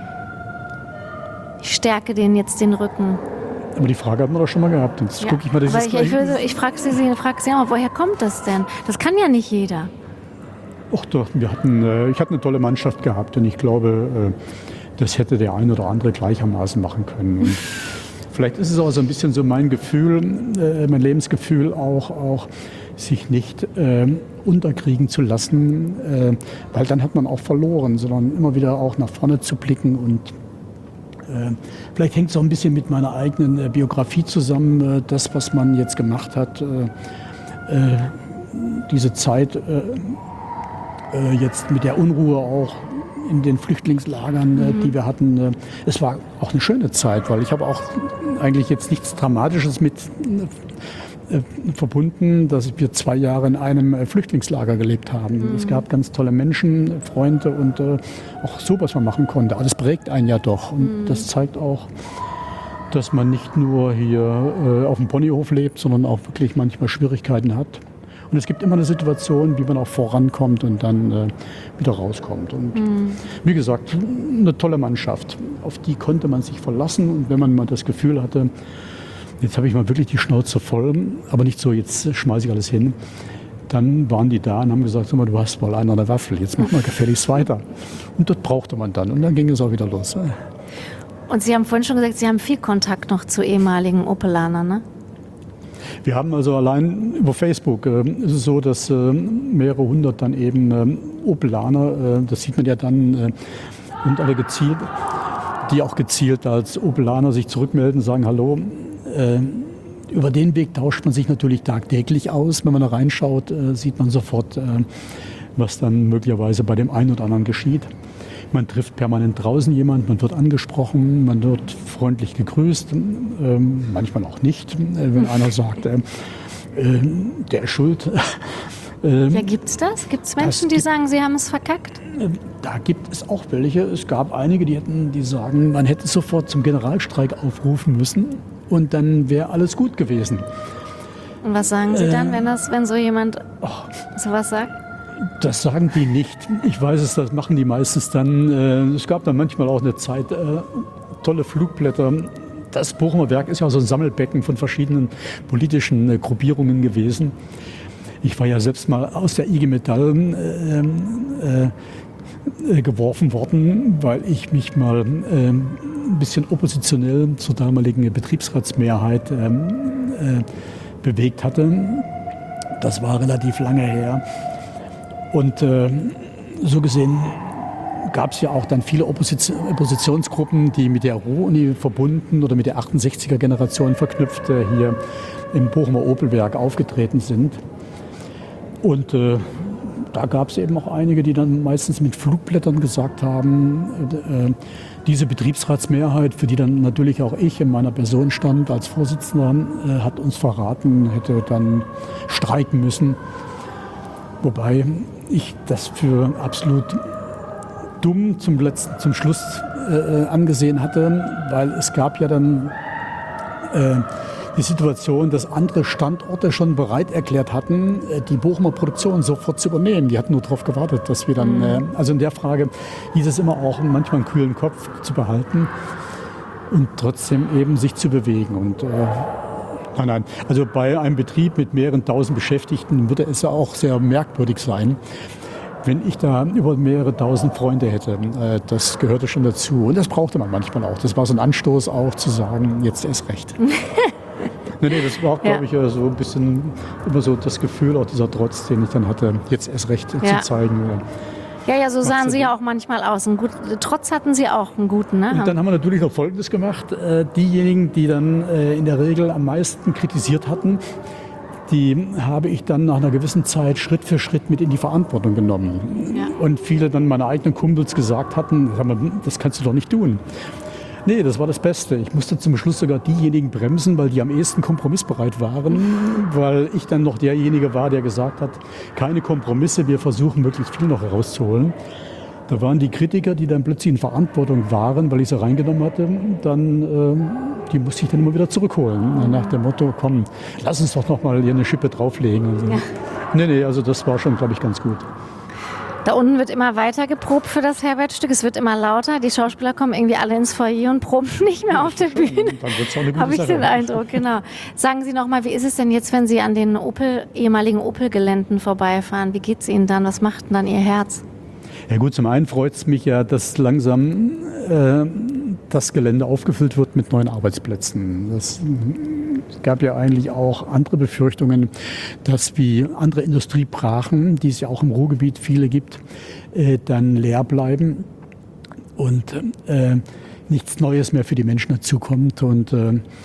stärke denen jetzt den Rücken? Aber die Frage hatten wir doch schon mal gehabt. Jetzt gucke ich mal dieses ich frage Sie auch, woher kommt das denn? Das kann ja nicht jeder. Ach doch, ich hatte eine tolle Mannschaft gehabt und ich glaube, das hätte der ein oder andere gleichermaßen machen können. Und vielleicht ist es auch so ein bisschen so mein Gefühl, mein Lebensgefühl auch sich nicht unterkriegen zu lassen, weil dann hat man auch verloren, sondern immer wieder auch nach vorne zu blicken. Und vielleicht hängt es auch ein bisschen mit meiner eigenen Biografie zusammen, das, was man jetzt gemacht hat, diese Zeit jetzt mit der Unruhe auch in den Flüchtlingslagern, die wir hatten. Es war auch eine schöne Zeit, weil ich habe auch eigentlich jetzt nichts Dramatisches mit verbunden, dass wir 2 Jahre in einem Flüchtlingslager gelebt haben. Es gab ganz tolle Menschen, Freunde und auch so, was man machen konnte. Aber das prägt einen ja doch. Und das zeigt auch, dass man nicht nur hier auf dem Ponyhof lebt, sondern auch wirklich manchmal Schwierigkeiten hat. Und es gibt immer eine Situation, wie man auch vorankommt und dann wieder rauskommt. Und wie gesagt, eine tolle Mannschaft. Auf die konnte man sich verlassen. Und wenn man mal das Gefühl hatte, jetzt habe ich mal wirklich die Schnauze voll, aber nicht so, jetzt schmeiße ich alles hin, dann waren die da und haben gesagt, sag mal, du hast mal einer an der Waffel, jetzt mach mal gefälligst weiter. Und das brauchte man dann. Und dann ging es auch wieder los. Und Sie haben vorhin schon gesagt, Sie haben viel Kontakt noch zu ehemaligen Opelanern, ne? Wir haben also allein über Facebook, ist es so, dass mehrere hundert dann eben Opelaner, das sieht man ja dann, und alle gezielt, die auch gezielt als Opelaner sich zurückmelden, sagen Hallo. Über den Weg tauscht man sich natürlich tagtäglich aus. Wenn man da reinschaut, sieht man sofort, was dann möglicherweise bei dem einen oder anderen geschieht. Man trifft permanent draußen jemanden, man wird angesprochen, man wird freundlich gegrüßt, manchmal auch nicht, wenn einer sagt, der ist schuld. Ja, gibt's das? Gibt es Menschen, die sagen, sie haben es verkackt? Da gibt es auch welche. Es gab einige, die sagen, man hätte sofort zum Generalstreik aufrufen müssen und dann wäre alles gut gewesen. Und was sagen Sie dann, wenn so jemand sowas sagt? Das sagen die nicht. Ich weiß es, das machen die meistens dann. Es gab dann manchmal auch eine Zeit, tolle Flugblätter. Das Bochumer Werk ist ja so ein Sammelbecken von verschiedenen politischen Gruppierungen gewesen. Ich war ja selbst mal aus der IG Metall geworfen worden, weil ich mich mal ein bisschen oppositionell zur damaligen Betriebsratsmehrheit bewegt hatte. Das war relativ lange her. Und so gesehen gab es ja auch dann viele Oppositionsgruppen, die mit der Ruhr-Uni verbunden oder mit der 68er-Generation verknüpft hier im Bochumer Opelwerk aufgetreten sind. Und da gab es eben auch einige, die dann meistens mit Flugblättern gesagt haben, diese Betriebsratsmehrheit, für die dann natürlich auch ich in meiner Person stand als Vorsitzender, hat uns verraten, hätte dann streiken müssen. Wobei ich das für absolut dumm zum Schluss angesehen hatte, weil es gab ja dann die Situation, dass andere Standorte schon bereit erklärt hatten, die Bochumer Produktion sofort zu übernehmen. Die hatten nur darauf gewartet, dass wir dann, also in der Frage hieß es immer auch, manchmal einen kühlen Kopf zu behalten und trotzdem eben sich zu bewegen. Und nein, also bei einem Betrieb mit mehreren tausend Beschäftigten würde es ja auch sehr merkwürdig sein, wenn ich da über mehrere tausend Freunde hätte. Das gehörte schon dazu. Und das brauchte man manchmal auch. Das war so ein Anstoß auch zu sagen, jetzt erst recht. Nee, das war auch, glaube ich, so ein bisschen immer so das Gefühl, auch dieser Trotz, den ich dann hatte, jetzt erst recht zu zeigen. Ja, so sahen Sie ja auch manchmal aus. Trotz hatten Sie auch einen guten, ne? Und dann haben wir natürlich noch Folgendes gemacht. Diejenigen, die dann in der Regel am meisten kritisiert hatten, die habe ich dann nach einer gewissen Zeit Schritt für Schritt mit in die Verantwortung genommen. Ja. Und viele dann meine eigenen Kumpels gesagt hatten, das kannst du doch nicht tun. Nee, das war das Beste. Ich musste zum Schluss sogar diejenigen bremsen, weil die am ehesten kompromissbereit waren, weil ich dann noch derjenige war, der gesagt hat, keine Kompromisse, wir versuchen möglichst viel noch herauszuholen. Da waren die Kritiker, die dann plötzlich in Verantwortung waren, weil ich sie reingenommen hatte, die musste ich dann immer wieder zurückholen. Nach dem Motto, komm, lass uns doch noch mal hier eine Schippe drauflegen. Also, nee, also das war schon, glaube ich, ganz gut. Da unten wird immer weiter geprobt für das Herbertstück. Es wird immer lauter. Die Schauspieler kommen irgendwie alle ins Foyer und proben nicht mehr auf der Bühne. Dann wird's auch eine gute Habe ich Sache. den Eindruck, genau. Sagen Sie noch mal, wie ist es denn jetzt, wenn Sie an den ehemaligen Opel-Geländen vorbeifahren? Wie geht es Ihnen dann? Was macht denn dann Ihr Herz? Ja gut, zum einen freut es mich ja, dass langsam das Gelände aufgefüllt wird mit neuen Arbeitsplätzen. Es gab ja eigentlich auch andere Befürchtungen, dass wie andere Industriebrachen, die es ja auch im Ruhrgebiet viele gibt, dann leer bleiben und nichts Neues mehr für die Menschen dazukommt. Und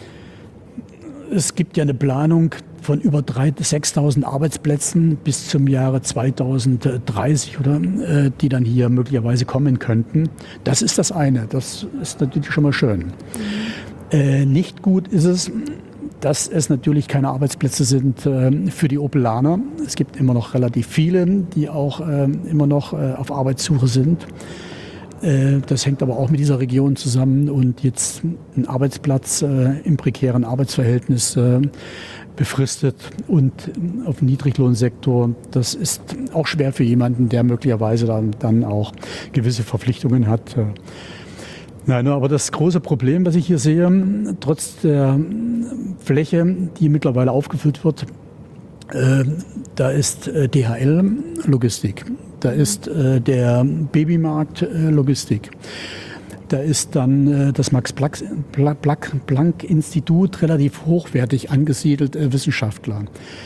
es gibt ja eine Planung von über 6.000 Arbeitsplätzen bis zum Jahre 2030, oder, die dann hier möglicherweise kommen könnten. Das ist das eine. Das ist natürlich schon mal schön. Nicht gut ist es, dass es natürlich keine Arbeitsplätze sind für die Opelaner. Es gibt immer noch relativ viele, die auch immer noch auf Arbeitssuche sind. Das hängt aber auch mit dieser Region zusammen und jetzt ein Arbeitsplatz im prekären Arbeitsverhältnis befristet und auf dem Niedriglohnsektor, das ist auch schwer für jemanden, der möglicherweise dann auch gewisse Verpflichtungen hat. Nein, aber das große Problem, was ich hier sehe, trotz der Fläche, die mittlerweile aufgefüllt wird, da ist DHL Logistik, da ist der Babymarkt Logistik, da ist dann das Max-Planck-Institut relativ hochwertig angesiedelt, Wissenschaftler.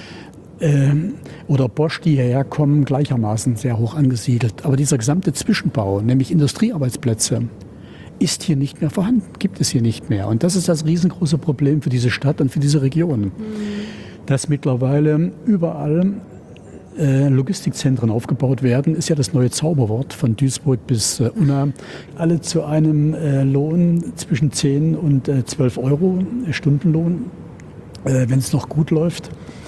Oder Bosch, die hierher kommen, gleichermaßen sehr hoch angesiedelt. Aber dieser gesamte Zwischenbau, nämlich Industriearbeitsplätze, ist hier nicht mehr vorhanden, gibt es hier nicht mehr. Und das ist das riesengroße Problem für diese Stadt und für diese Region. Dass mittlerweile überall Logistikzentren aufgebaut werden, ist ja das neue Zauberwort von Duisburg bis Unna. Alle zu einem Lohn zwischen 10 und 12 Euro Stundenlohn, wenn es noch gut läuft.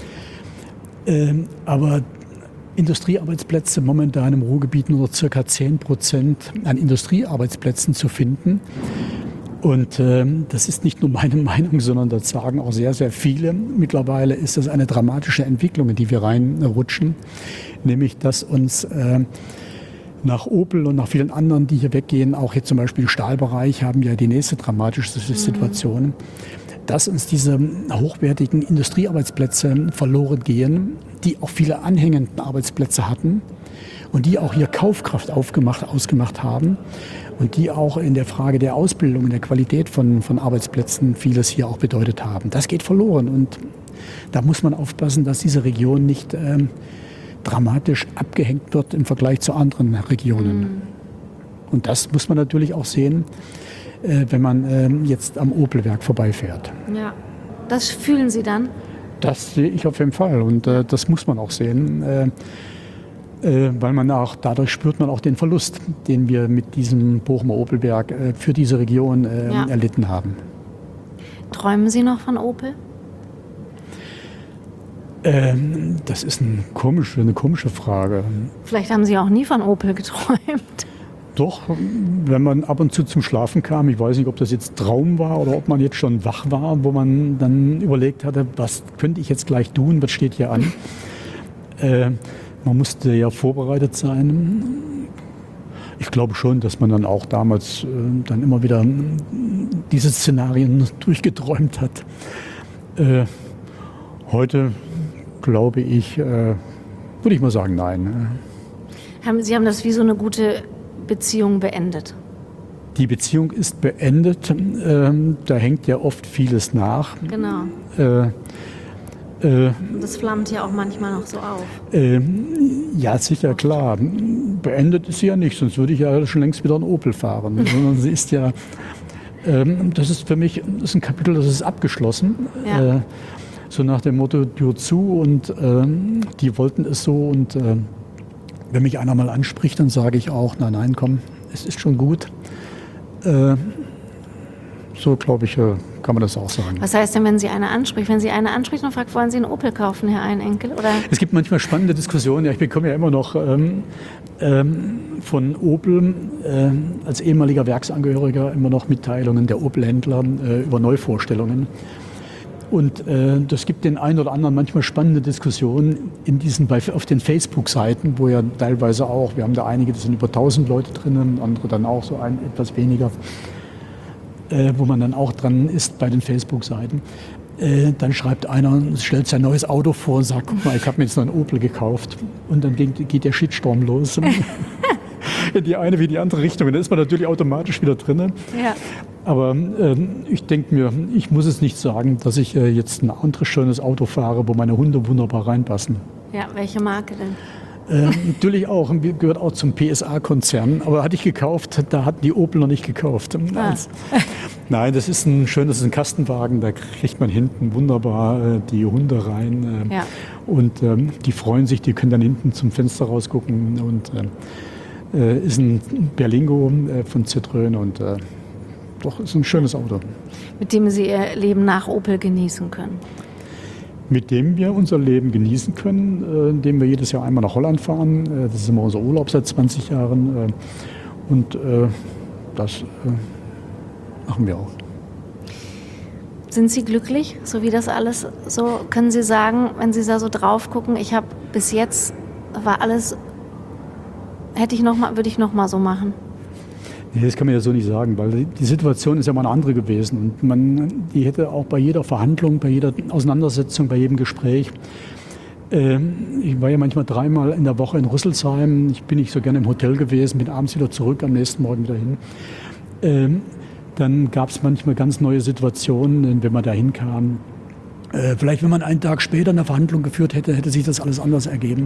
Aber Industriearbeitsplätze momentan im Ruhrgebiet nur noch ca. 10% an Industriearbeitsplätzen zu finden. Und das ist nicht nur meine Meinung, sondern das sagen auch sehr, sehr viele. Mittlerweile ist das eine dramatische Entwicklung, in die wir reinrutschen. Nämlich, dass uns nach Opel und nach vielen anderen, die hier weggehen, auch jetzt zum Beispiel im Stahlbereich, haben ja die nächste dramatische Situation, dass uns diese hochwertigen Industriearbeitsplätze verloren gehen, die auch viele anhängenden Arbeitsplätze hatten und die auch hier Kaufkraft ausgemacht haben und die auch in der Frage der Ausbildung, der Qualität von Arbeitsplätzen vieles hier auch bedeutet haben. Das geht verloren und da muss man aufpassen, dass diese Region nicht dramatisch abgehängt wird im Vergleich zu anderen Regionen. Und das muss man natürlich auch sehen, wenn man jetzt am Opelwerk vorbeifährt. Ja, das fühlen Sie dann? Das sehe ich auf jeden Fall und das muss man auch sehen. weil man auch, dadurch spürt man auch den Verlust, den wir mit diesem Bochumer Opelwerk für diese Region erlitten haben. Träumen Sie noch von Opel? Das ist eine komische Frage. Vielleicht haben Sie auch nie von Opel geträumt. Doch, wenn man ab und zu zum Schlafen kam, ich weiß nicht, ob das jetzt Traum war oder ob man jetzt schon wach war, wo man dann überlegt hatte, was könnte ich jetzt gleich tun, was steht hier an. Man musste ja vorbereitet sein. Ich glaube schon, dass man dann auch damals dann immer wieder diese Szenarien durchgeträumt hat. Heute glaube ich, würde ich mal sagen, nein. Sie haben das wie so eine gute Beziehung beendet? Die Beziehung ist beendet. Da hängt ja oft vieles nach. Genau. Das flammt ja auch manchmal noch so auf. Ja, sicher, klar. Beendet ist sie ja nicht, sonst würde ich ja schon längst wieder einen Opel fahren. Sondern sie ist ja, das ist für mich das ist ein Kapitel, das ist abgeschlossen. Ja. So nach dem Motto, Tür zu und die wollten es so und wenn mich einer mal anspricht, dann sage ich auch, nein, komm, es ist schon gut. So, glaube ich, kann man das auch sagen. Was heißt denn, wenn Sie eine anspricht? Wenn Sie eine anspricht und fragt, wollen Sie einen Opel kaufen, Herr Einenkel? Oder? Es gibt manchmal spannende Diskussionen. Ja, ich bekomme ja immer noch von Opel als ehemaliger Werksangehöriger immer noch Mitteilungen der Opel-Händler über Neuvorstellungen. Und das gibt den einen oder anderen manchmal spannende Diskussionen auf den Facebook-Seiten, wo ja teilweise auch, wir haben da einige, das sind über 1000 Leute drin, andere dann auch so etwas weniger, wo man dann auch dran ist bei den Facebook-Seiten. Dann schreibt einer, stellt sein neues Auto vor und sagt, guck mal, ich habe mir jetzt noch einen Opel gekauft. Und dann geht der Shitstorm los. In die eine wie die andere Richtung. Da ist man natürlich automatisch wieder drin. Ja. Aber ich denke mir, ich muss es nicht sagen, dass ich jetzt ein anderes schönes Auto fahre, wo meine Hunde wunderbar reinpassen. Ja, welche Marke denn? Natürlich auch, gehört auch zum PSA-Konzern, aber hatte ich gekauft, da hatten die Opel noch nicht gekauft. Nein, das ist ein Kastenwagen, da kriegt man hinten wunderbar die Hunde rein und die freuen sich, die können dann hinten zum Fenster rausgucken und ist ein Berlingo von Citroën und doch ist ein schönes Auto. Mit dem Sie Ihr Leben nach Opel genießen können. Mit dem wir unser Leben genießen können, indem wir jedes Jahr einmal nach Holland fahren. Das ist immer unser Urlaub seit 20 Jahren. Und das machen wir auch. Sind Sie glücklich, so wie das alles so? Können Sie sagen, wenn Sie da so drauf gucken, ich habe bis jetzt, war alles, würde ich noch mal so machen? Nee, das kann man ja so nicht sagen, weil die Situation ist ja mal eine andere gewesen. Und die hätte auch bei jeder Verhandlung, bei jeder Auseinandersetzung, bei jedem Gespräch. Ich war ja manchmal 3-mal in der Woche in Rüsselsheim. Ich bin nicht so gerne im Hotel gewesen, bin abends wieder zurück, am nächsten Morgen wieder hin. Dann gab es manchmal ganz neue Situationen, wenn man da hinkam. Vielleicht, wenn man einen Tag später eine Verhandlung geführt hätte, hätte sich das alles anders ergeben.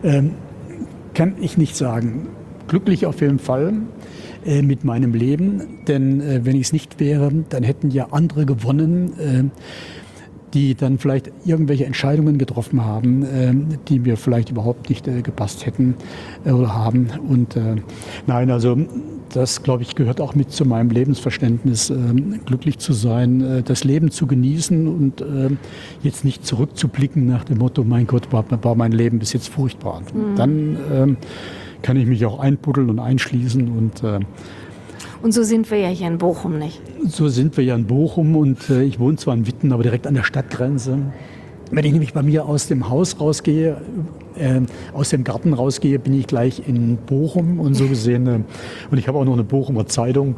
Kann ich nicht sagen. Glücklich auf jeden Fall mit meinem Leben, denn wenn ich es nicht wäre, dann hätten ja andere gewonnen, die dann vielleicht irgendwelche Entscheidungen getroffen haben, die mir vielleicht überhaupt nicht gepasst hätten oder haben. Und nein, also das, glaube ich, gehört auch mit zu meinem Lebensverständnis, glücklich zu sein, das Leben zu genießen und jetzt nicht zurückzublicken nach dem Motto, mein Gott, war mein Leben bis jetzt furchtbar. Mhm. Dann kann ich mich auch einbuddeln und einschließen. Und so sind wir ja hier in Bochum nicht. So sind wir ja in Bochum und ich wohne zwar in Witten, aber direkt an der Stadtgrenze. Wenn ich nämlich bei mir aus dem Haus rausgehe, aus dem Garten rausgehe, bin ich gleich in Bochum und so gesehen, und ich habe auch noch eine Bochumer Zeitung,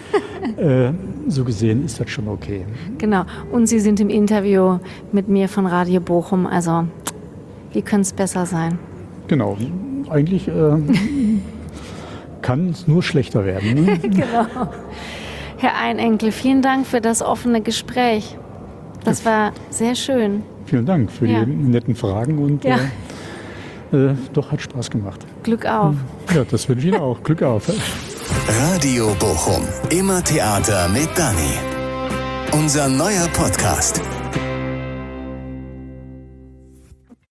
so gesehen ist das schon okay. Genau, und Sie sind im Interview mit mir von Radio Bochum, also wie könnte es besser sein? Genau, eigentlich kann es nur schlechter werden. Ne? Genau. Herr Einenkel, vielen Dank für das offene Gespräch. Das war sehr schön. Vielen Dank für die netten Fragen und doch, hat Spaß gemacht. Glück auf. Ja, das wünsche ich Ihnen auch. Glück auf. Radio Bochum. Immer Theater mit Dani. Unser neuer Podcast.